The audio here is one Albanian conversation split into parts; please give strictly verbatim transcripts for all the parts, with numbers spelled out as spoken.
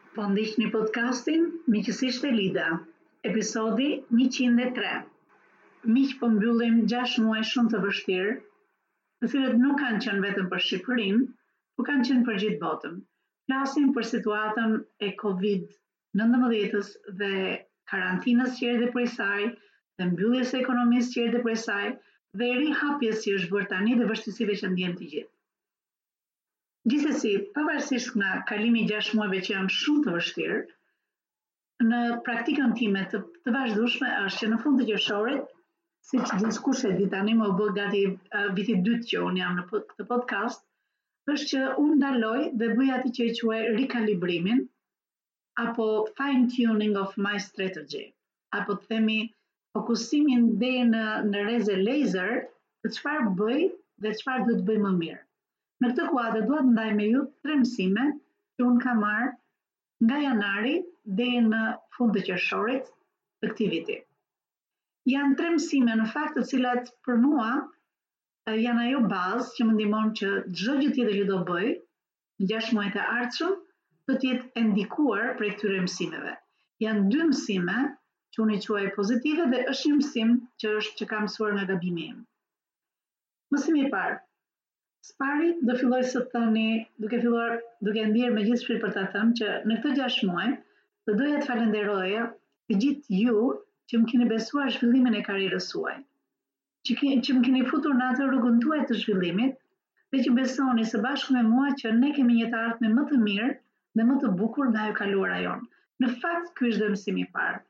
Po ndiqni podcastin Miqësisht e Lida, episodi njëqind e tre. Miq, po mbyllim gjashtë muaj shumë të vështirë, të cilët nuk kanë qenë vetëm për Shqipërinë, por kanë qenë për gjithë botën. Flasim për situatën e Covid nëntëmbëdhjetës dhe karantinës që erdhi prej saj, dhe mbylljes së ekonomisë që erdhi prej saj, dhe rihapjes që është bërë tani dhe vështirësive që ndjejmë të gjithë. Gjithsesi, pavarësisht nga kalimi i gjashtë muajve që janë shumë të vështirë, në praktikën time të, të vazhdueshme është që në fund të qershorit, siç diskush e di tani, më u bë gati uh, viti dytë që unë jam në këtë podcast, është që unë ndaloj dhe bëj atë që e quaj rikalibrimin apo fine tuning of my strategy, apo të themi fokusimin deri në në rreze laser të çfarë bëj dhe çfarë duhet bëj më mirë. Në këtë kuadër dua të ndaj me ju tre mësime që unë kam marrë nga janari deri në fund të qershorit të këtij viti. Janë tre mësime në fakt të cilat për mua janë ajo bazë që më ndihmon që çdo gjë tjetër që do bëj në gjashtë muajt e ardhshëm do të jetë e ndikuar prej këtyre mësimeve. Janë dy mësime që unë i quaj pozitive dhe është një mësim që është që kam mësuar nga gabimi im. Mësimi i parë. Spari do filloj së thoni, duke filluar, duke ndjerë me gjithë shpirt për ta thënë që në këtë gjashtë muaj do doja të falenderoja të gjithë ju që më keni besuar zhvillimin e karrierës suaj, që, ke, që më keni futur në atë rrugën tuaj të zhvillimit dhe që besoni së bashku me mua që ne kemi një të ardhme më të mirë dhe më të bukur nga ajo kaluara jonë. Në fakt, ky është dhe mësimi i parë.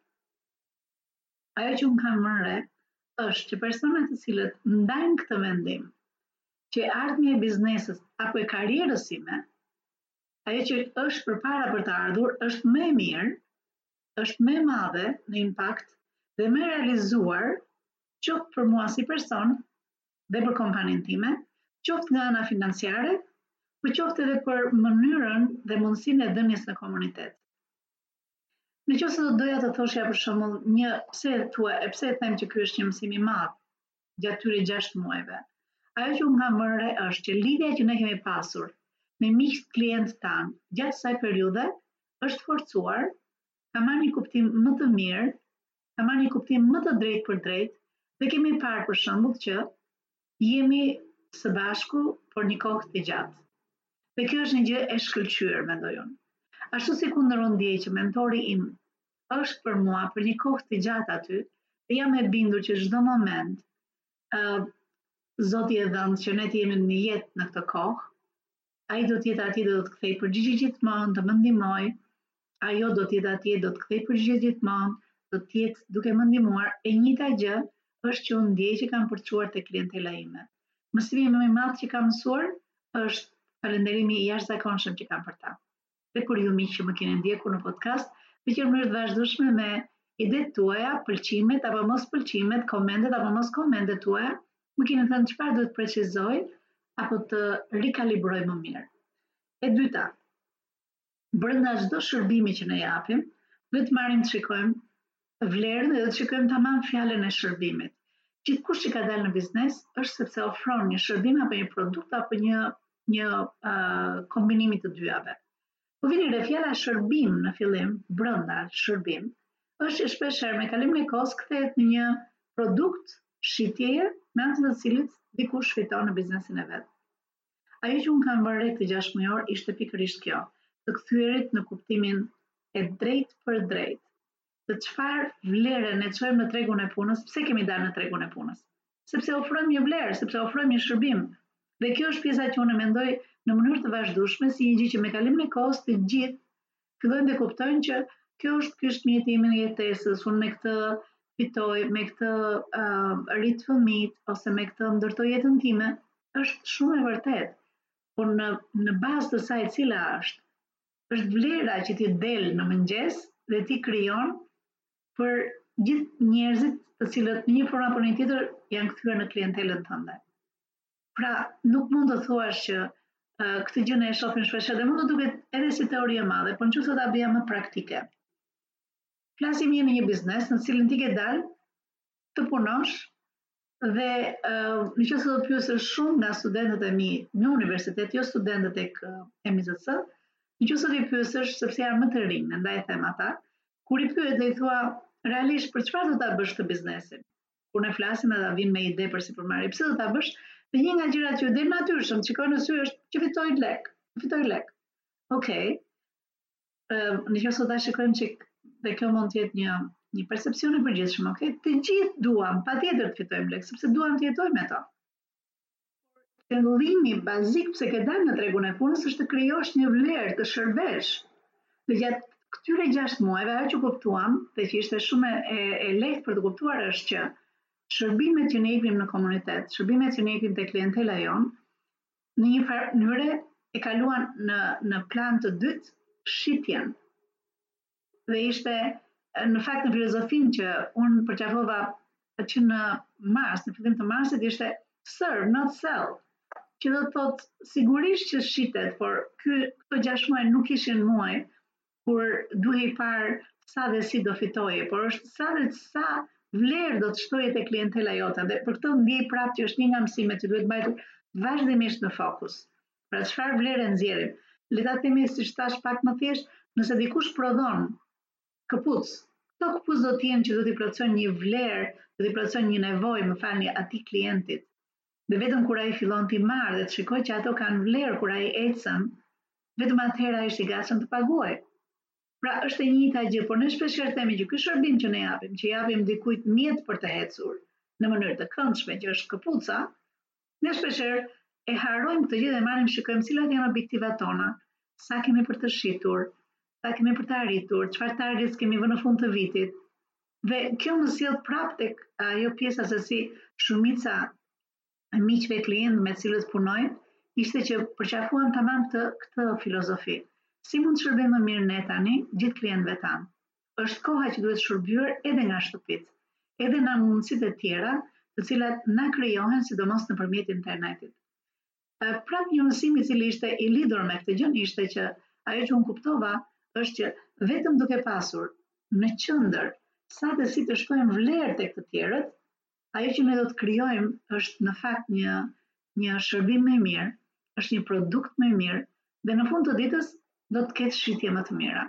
Ajo që unë kam marrë është që personat të cilët ndajnë këtë mendim që ardhmja e biznesit apo e karrierës sime, ajo që është përpara për të ardhur, është më e mirë, është më e madhe në impakt dhe më e realizuar, qoftë për mua si person dhe për kompaninë time, qoftë nga ana financiare, por qoftë edhe për mënyrën dhe mundësinë e dhënies në komunitet. Në qoftë se do doja të thoshja për shembull një pse thua, e pse them që ky është një mësim i madh gjatë këtyre gjashtë muajve. Ajo që unë kam marrë është që lidhja që ne kemi pasur me miqt klientë tanë gjatë kësaj periudhe është forcuar, ka marrë një kuptim më të mirë, ka marrë një kuptim më të drejtë për drejtë dhe kemi parë për shembull që jemi së bashku për një kohë të gjatë. Dhe kjo është një gjë e shkëlqyer, mendoj unë. Ashtu si kundër unë ndjej që mentori im është për mua për një kohë të gjatë aty, dhe jam e bindur që çdo moment uh, Zoti e dhënë që ne të jemi në jetë në këtë kohë, ai do të jetë atje dhe do të kthej përgjigje gjithmonë, të më ndihmoj, ajo do të jetë atje, do të kthej përgjigje gjithmonë, do të jetë duke më ndihmuar. E njëjta gjë është që unë ndjej që kam përçuar te klientela ime. Mësimi më i madh që kam mësuar është falënderimi i jashtëzakonshëm që kam për ta. Dhe për ju miq që më keni ndjekur në podcast, dhe që në mënyrë të vazhdueshme me idetë tuaja, pëlqimet apo mos pëlqimet, komentet apo mos komentet tuaja, më keni thënë çfarë duhet precizoj apo të rikalibroj më mirë. E dyta, brenda çdo shërbimi që ne japim, duhet të marrim të shikojmë vlerën dhe të shikojmë tamam fjalën e shërbimit. Gjithkush që ka dalë në biznes është sepse ofron një shërbim apo një produkt apo një një uh, kombinimi të dyave. Po vini re fjala shërbim në fillim, brenda shërbim, është që shpeshherë me kalimin e kohës kthehet në një produkt shitjeje me anë të cilit dikush fiton në biznesin e vet. Ajo që unë kam bërë këtë gjashtë muajor ishte pikërisht kjo, të kthyerit në kuptimin e drejtë për drejtë, të çfarë vlere ne çojmë në tregun e punës, pse kemi dalë në tregun e punës? Sepse ofrojmë një vlerë, sepse ofrojmë një shërbim. Dhe kjo është pjesa që unë mendoj në mënyrë të vazhdueshme si një gjë që me kalimin e kohës të gjithë fillojnë të kuptojnë që kjo është ky është mjetimi i jetesës, unë me këtë fitoj, me këtë uh, rrit fëmijët ose me këtë ndërtoj jetën time, është shumë e vërtet. Por në, në bazë të saj cila është, është vlera që ti del në mëngjes dhe ti krijon për gjithë njerëzit të cilët në një formë apo në tjetër janë kthyer në klientelën tënde. Pra, nuk mund të thuash që uh, këtë gjë ne e shohim shpesh dhe mund të duket edhe si teori e madhe, por nëse ta bëja më praktike. Flasim një në një biznes në cilin ti ke dalë të punosh dhe uh, në që se do pyesësh shumë nga studentët e mi në universitet, jo studentët e M I Z S, Nëse ti pyesësh sepse janë më të rinj, ndaj them ata, kur i pyet dhe i thua realisht për çfarë do ta bësh këtë biznesin? Kur ne flasim edhe vin me ide për si përmarrje, pse do ta bësh? Dhe një nga gjërat që ju del natyrshëm, shikoj në sy është që fitoj lek, fitoj lek. Okej. Okay. Në qoftë se ta shikojmë çik dhe kjo mund të jetë një një percepcion i përgjithshëm, okay? Të gjithë duam patjetër të fitojmë lek, sepse duam të jetojmë me to. Qëllimi bazik pse ke dalë në tregun e punës është të krijosh një vlerë, të shërbesh. Dhe gjatë këtyre gjashtë muajve, ajo që kuptuam, dhe që ishte shumë e, e lehtë për të kuptuar është që shërbimet që ne jepim në komunitet, shërbimet që ne jepim te klientela jon, në një farë mënyrë e kaluan në në plan të dytë shitjen. Dhe ishte në fakt në filozofinë që unë përqafova që në mars, në fillim të marsit ishte serve, not sell. Që do të thotë sigurisht që shitet, por ky këto gjashtë muaj nuk ishin muaj kur duhej parë sa dhe si do fitoje, por është sa dhe sa vlerë do të shtoje te klientela jote. Dhe për këtë ndjej prapë që është një nga mësimet që duhet mbajtur vazhdimisht në fokus. Pra çfarë vlerë nxjerrim? Le ta themi siç thash pak më thjesht, nëse dikush prodhon këpuc, këto këpuc do të jenë që do t'i plotësojnë një vlerë, do t'i plotësojnë një nevojë, më falni, atij klientit. Dhe vetëm kur ai fillon t'i marrë dhe të shikoj që ato kanë vlerë kur ai ecën, vetëm atëherë ai është i gatshëm të paguajë. Pra është e njëjta gjë, por ne shpeshherë themi që ky shërbim që ne japim, që japim dikujt mjet për të ecur në mënyrë të këndshme, që është këpuca, ne shpeshherë e harrojmë këtë gjë dhe marrim shikojmë cilat janë objektivat tona, sa kemi për të shitur, sa kemi për të arritur, çfarë targets kemi vënë në fund të vitit. Dhe kjo më sjell prapë tek ajo pjesa se si shumica e miqve klientë me cilët punoj, ishte që përqafuam tamam të këtë filozofi. Si mund të shërbejmë më mirë ne tani gjithë klientëve tanë? Është koha që duhet shërbyer edhe nga shtëpit, edhe nga mundësitë e tjera, të cilat na krijohen sidomos nëpërmjet internetit. Prapë një mësim i cili ishte i lidhur me këtë gjë ishte që ajo që unë kuptova është që vetëm duke pasur në qendër sa dhe si të shtojmë vlerë tek të tjerët, ajo që ne do të krijojmë është në fakt një një shërbim më i mirë, është një produkt më i mirë dhe në fund të ditës do të ketë shitje më të mira.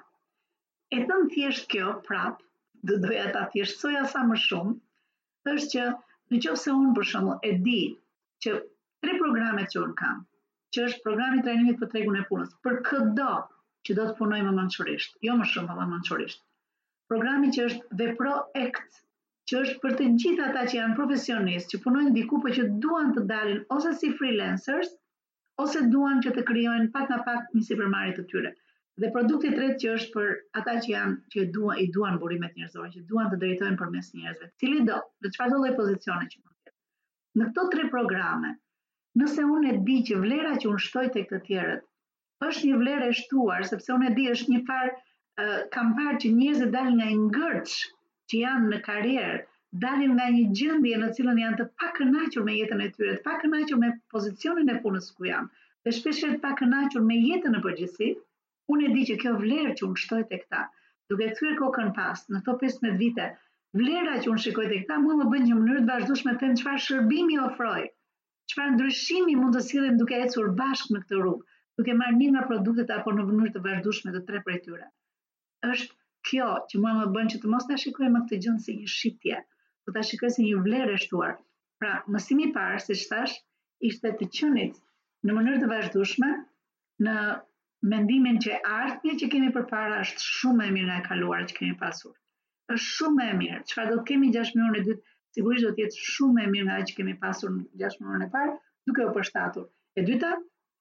E thënë thjesht kjo prap, do doja ta thjeshtësoja sa më shumë, është që nëse unë për shembull e di që tre programet që unë kam, që është programi i trajnimit për tregun e punës, për çdo që do të punoj më mençurisht, jo më shumë më mençurisht. Programi që është Vepro Act, që është për të gjithë ata që janë profesionistë, që punojnë diku por që duan të dalin ose si freelancers, ose duan që të krijojnë pak nga pak një sipërmarrje të tyre. Dhe produkti i tretë që është për ata që janë që duan i duan burimet njerëzore, që duan të drejtojnë përmes njerëzve, cili do, në çfarë lloj pozicioni që mund të ketë. Në këto tre programe, nëse unë e di që vlera që unë shtoj tek të tjerët është një vlerë e shtuar, sepse unë e di është një farë uh, kam parë që njerëzit dalin nga një ngërç që janë në karrierë, dalin nga një gjendje në cilën janë të pakënaqur me jetën e tyre, të pakënaqur me pozicionin e punës ku janë, dhe shpeshherë të pakënaqur me jetën në përgjithësi. Unë e di që kjo vlerë që unë shtoj tek ta, duke thyer kokën pas në to pesëmbëdhjetë vite, vlera që unë shikoj tek ta mua më bën një mënyrë të vazhdueshme të them çfarë shërbimi ofroj, çfarë ndryshimi mund të sillim duke ecur bashkë në këtë rrugë, duke marrë një nga produktet apo në mënyrë të vazhdueshme të tre prej tyre. Është kjo që mua më bën që të mos ta shikoj më këtë gjë si një shitje, por ta shikoj si një vlerë e shtuar. Pra, mësimi i parë, siç thash, ishte të qenit në mënyrë të vazhdueshme në mendimin që ardhmja që kemi përpara është shumë e mirë nga e kaluara që kemi pasur. Është shumë e mirë. Çfarë do të kemi gjashtë muajin e dytë, sigurisht do të jetë shumë e mirë nga ajo që kemi pasur në gjashtë muajin e parë, duke u përshtatur. E dyta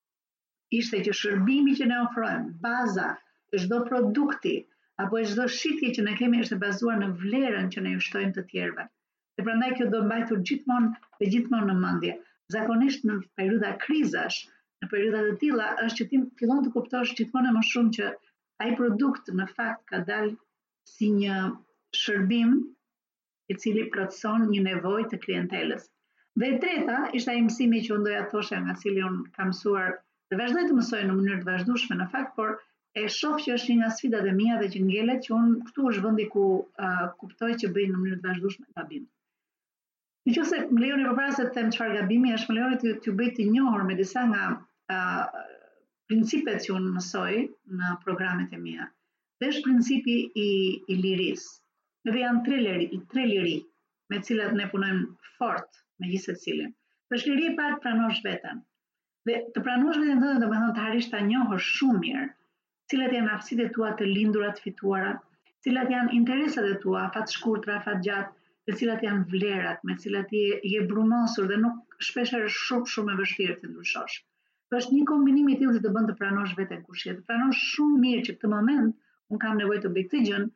ishte që shërbimi që ne ofrojmë, baza e çdo produkti apo e çdo shitje që ne kemi është e bazuar në vlerën që ne ju shtojmë të tjerëve. Dhe prandaj kjo do mbajtur gjithmonë dhe gjithmonë në mendje. Zakonisht në periudha krizash, në periudha të tilla është që ti fillon të kuptosh gjithmonë më shumë që ai produkt në fakt ka dalë si një shërbim i cili plotëson një nevojë të klientelës. Dhe e treta ishte ai mësimi që unë doja të thosha nga cili unë kam mësuar dhe vazhdoj të mësoj në mënyrë të vazhdueshme në fakt, por e shoh që është një nga sfidat e mia dhe që ngjelet që unë këtu është vendi ku uh, kuptoj që bëj në mënyrë të vazhdueshme gabim. Nëse më lejoni përpara se të them çfarë gabimi është, më lejoni të t'ju bëj të njohur me disa nga uh, principet që unë mësoj në programet e mia. Dhe është principi i, i lirisë. Edhe janë tre liri, tre liri me cilat ne punojmë fort me gjithë secilin. Është liri e parë të pranosh veten. Dhe të pranosh veten tënde do të thonë të harish ta njohësh shumë mirë cilat janë aftësitë e tua të lindurat fituara, cilat janë interesat e tua, fat shkurtra, fat gjatë, dhe cilat janë vlerat me cilat je, je brumosur dhe nuk shpesh është shumë shumë e vështirë të ndryshosh. Është një kombinim i tillë që të bën të pranosh veten kush je, të pranosh shumë mirë që këtë moment un kam nevojë të bëj këtë gjën,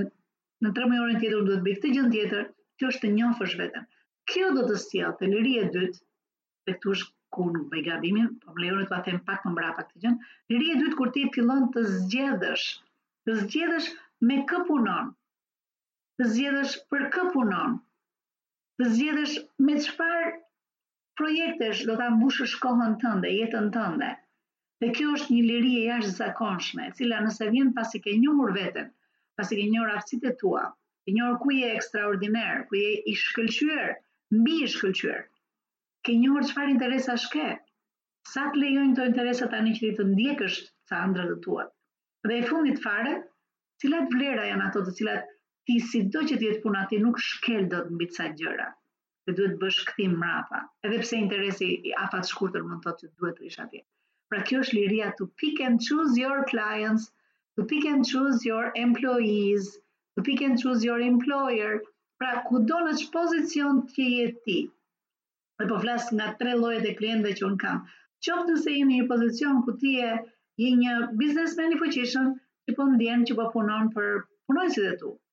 në tre orën tjetër duhet të bëj këtë gjën tjetër, kjo është të njohësh veten. Kjo do të sjellë te liria e dytë, dhe këtu është ku nuk bëj gabimin, po më lejoni t'ua them pak më mbrapa këtë gjën. Liria e dytë kur ti fillon të zgjedhësh, të zgjedhësh me kë punon, të zgjedhësh për kë punon, të zgjedhësh me çfarë projektesh do ta mbushësh kohën tënde, jetën tënde. Dhe kjo është një liri e jashtëzakonshme, e cila nëse vjen pasi ke njohur veten, pasi ke njohur aftësitë e tua, ke njohur ku je ekstraordiner, ku je i shkëlqyer, mbi i shkëlqyer, ke njohur çfarë interesash ke, sa të lejojnë këto interesa tani që ti të ndjekësh ca ëndrat të tua. Dhe e fundit fare, cilat vlera janë ato të cilat ti sido që të jetë puna ti nuk shkel dot mbi ca gjëra. Dhe duhet bësh kthim mrapa, edhe pse interesi i afat shkurtër mund të thotë që duhet të rish atje. Pra kjo është liria to pick and choose your clients, to pick and choose your employees, to pick and choose your employer. Pra kudo në ç'është pozicion që je ti. Dhe po flas nga tre llojet e klientëve që un kam. Qoftë se je në një pozicion ku ti je, je një biznesmen i fuqishëm që po ndjen që po punon për punonjësit e tu.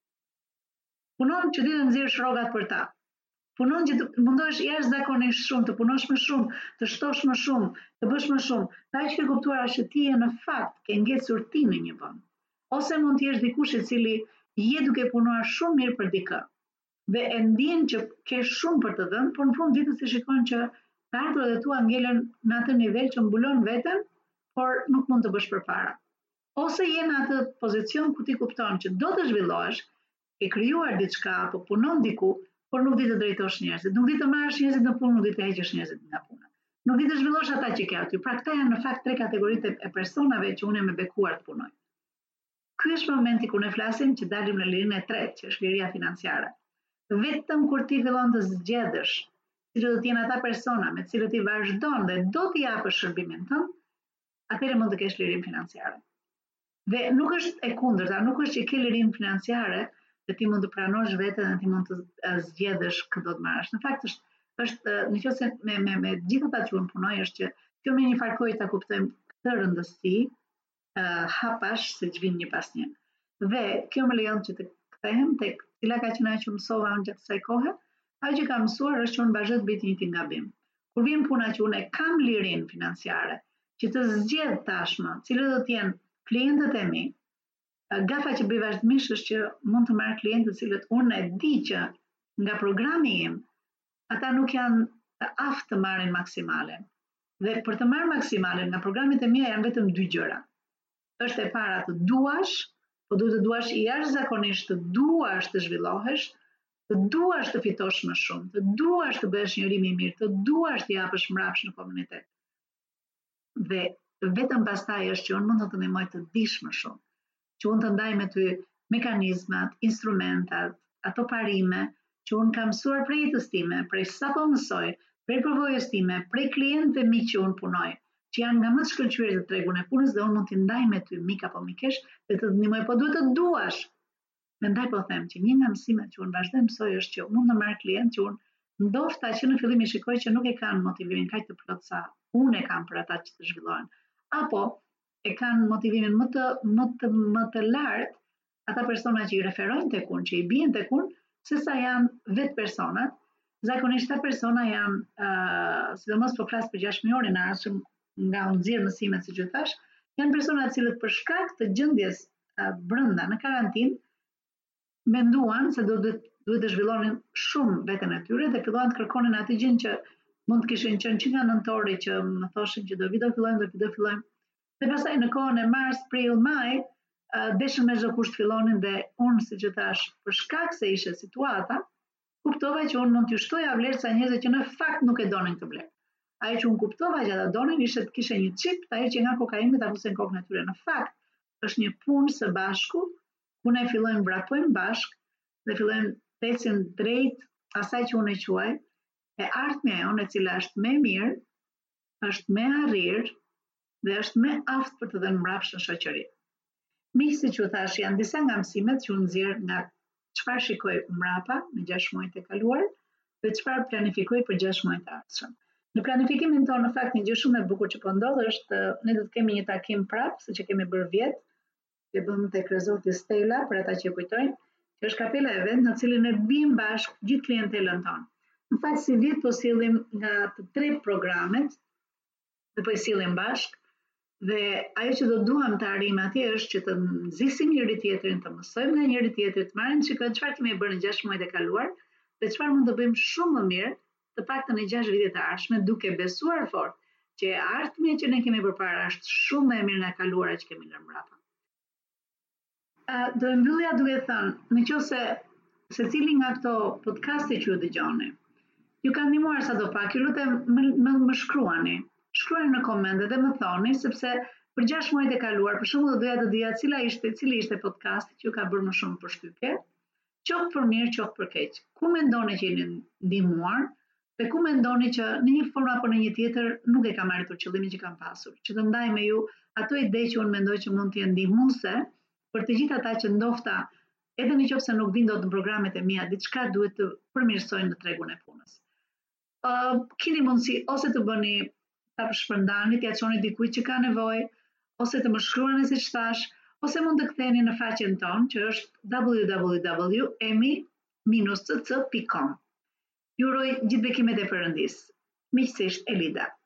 Punon që ti të nxjerrësh rrogat për ta. Punon që të mundohesh jashtëzakonisht shumë, të punosh më shumë, të shtosh më shumë, të bësh më shumë. Ta që ke kuptuar është që ti je në fakt ke ngecur ti në një vend. Ose mund të jesh dikush i cili je duke punuar shumë mirë për dikë. Dhe e ndjen që ke shumë për të dhënë, por në fund ditës e shikon që të ardhurat e tua ngelen në atë nivel që mbulon veten, por nuk mund të bësh përpara. Ose je në atë pozicion ku ti kupton që do të zhvillohesh, ke krijuar diçka apo punon diku, por nuk di të drejtosh njerëzit, nuk di të marrësh njerëzit në punë, nuk di të heqësh njerëzit nga puna. Nuk di të zhvillosh ata që ke aty. Pra këta janë në fakt tre kategoritë e personave që unë jam e bekuar të punoj. Ky është momenti ku ne flasim që dalim në lirinë e tretë, që është liria financiare. Vetëm kur ti fillon të zgjedhësh cilët do të jenë ata persona me të cilët ti vazhdon dhe do t'i japësh shërbimin tënd, atëherë mund të kesh lirinë financiare. Dhe nuk është e kundërta, nuk është që ke lirinë financiare dhe ti mund të pranosh veten dhe ti mund të zgjedhësh kë do të marrësh. Në fakt është është nëse me me me gjithë ata që unë punoj është që kjo me një farkoj ta kuptojmë këtë rëndësi, uh, hapash se që vinë një pas një. Dhe kjo më lejon që të kthehem tek cila ka qenë ajo që mësova unë gjatë kësaj kohe, ajo që kam mësuar është që unë vazhdo të bëj një njëjtin gabim. Kur vjen puna që unë kam lirinë financiare, që të zgjedh tashmë, cilët do të jenë klientët e mi, gafa që bëj vazhdimisht është që mund të marr klientë të cilët unë e di që nga programi im, ata nuk janë të aftë të marrin maksimalen. Dhe për të marrë maksimalen nga programet e mia janë vetëm dy gjëra. Është e para të duash, po duhet të duash i jashtëzakonisht, të duash të zhvillohesh, të duash të fitosh më shumë, të duash të bëhesh njëri më i mirë, të duash të japësh mbrapsht në komunitet. Dhe vetëm pastaj është që unë mund të të ndihmoj të dish më shumë, që unë të ndaj me ty mekanizmat, instrumentat, ato parime që unë kam mësuar prej jetës time, prej sa po mësoj, prej përvojës time, prej klientëve mi që unë punoj, që janë nga më të shkëlqyer të tregun e punës dhe unë mund t'i ndaj me ty mik apo mikesh dhe të ndihmoj, po duhet të duash. Mendoj po them që një nga mësimet që unë vazhdoj mësoj është që mund të marr klient që unë ndoshta që në fillim i shikoj që nuk e kanë motivimin kaq të plot sa unë e kam për ata që të zhvillohen. Apo e kanë motivimin më të më të më të lartë ata persona që i referojnë tek unë, që i bien tek unë, sesa janë vetë personat. Zakonisht ata persona janë, uh, sidomos po flas për gjashtë-mjorin e ardhshëm, nga unë nxjerr mësimet siç e thash, janë persona të cilët për shkak të gjendjes uh, brenda në karantinë menduan se do duhet duhet të zhvillonin shumë veten e tyre dhe filluan të kërkonin atë gjën që mund të kishin qenë që nga nëntori që më thoshin që do vi do fillojmë, do vi do fillojmë. Dhe pastaj në kohën e mars, prill, maj, uh, deshën me çdo kusht fillonin dhe unë siç e thash, për shkak se ishte situata, kuptova që unë mund t'ju shtoja vlerë sa njerëz që në fakt nuk e donin këtë vlerë. Ajo që unë kuptova që ata donin ishte të kishe një çip, të ajo që nga kokaini ta fusin kokën e tyre. Në fakt, është një punë së bashku, ku ne fillojmë vrapojmë bashk dhe fillojmë të ecim drejt asaj që unë e quaj e ardhmja jonë e cila është më e mirë, është më e arrirë dhe është më aftë për të dhënë mbrapsht në shoqëri. Miq, siç u thash, janë disa nga mësimet që unë nxjerr nga çfarë shikoj mbrapa në gjashtë muajt e kaluar dhe çfarë planifikoj për gjashtë muajt e ardhshëm. Në planifikimin tonë, në fakt, një gjë shumë e bukur që po ndodh është ne do të kemi një takim prapë, siç e kemi bërë vjet, që bëmë tek Rezorti Stella, për ata që e kujtojnë, që është kapela e vet në cilin ne vim bashkë gjithë klientelën tonë. Në fakt, si vit po sillim nga të tre programet dhe po i sillim bashkë. Dhe ajo që do duam të arrijmë atje është që të nxisim njëri tjetrin, të mësojmë nga njëri tjetri, të marrim shikojmë çfarë kemi bërë në gjashtë muajt e kaluar dhe çfarë mund të bëjmë shumë më mirë, të paktën në gjashtë vitet e ardhshme, duke besuar fort që e ardhmja që ne kemi përpara është shumë më e mirë nga e kaluara që kemi lënë mbrapa. Uh, do e mbyllja duke thënë, nëse secili nga këto podcaste që ju dëgjoni, ju kanë ndihmuar sadopak, ju lutem më, më, më shkruani. Shkruani në komente dhe më thoni, sepse për gjashtë muajt e kaluar, për shembull, do doja të dija cila ishte, cili ishte podcasti që ju ka bërë më shumë përshtypje, qoftë për mirë, qoftë për keq. Ku mendoni që jeni ndihmuar dhe ku mendoni që në një formë apo në një tjetër nuk e kam arritur qëllimin që kam pasur. Që të ndaj me ju ato ide që unë mendoj që mund të jenë ndihmuese për të gjithë ata që ndofta, edhe nëse nuk vinë dot në programet e mia, diçka duhet të përmirësojnë në tregun e punës. Uh, keni mundësi ose të bëni ta shpërndani, t'ia çoni dikujt që ka nevojë, ose të më shkruani siç thash, ose mund të ktheheni në faqen tonë që është w w w punkt emi c c punkt com. Ju uroj gjithë bekimet e Perëndisë. Miqësisht, Elida.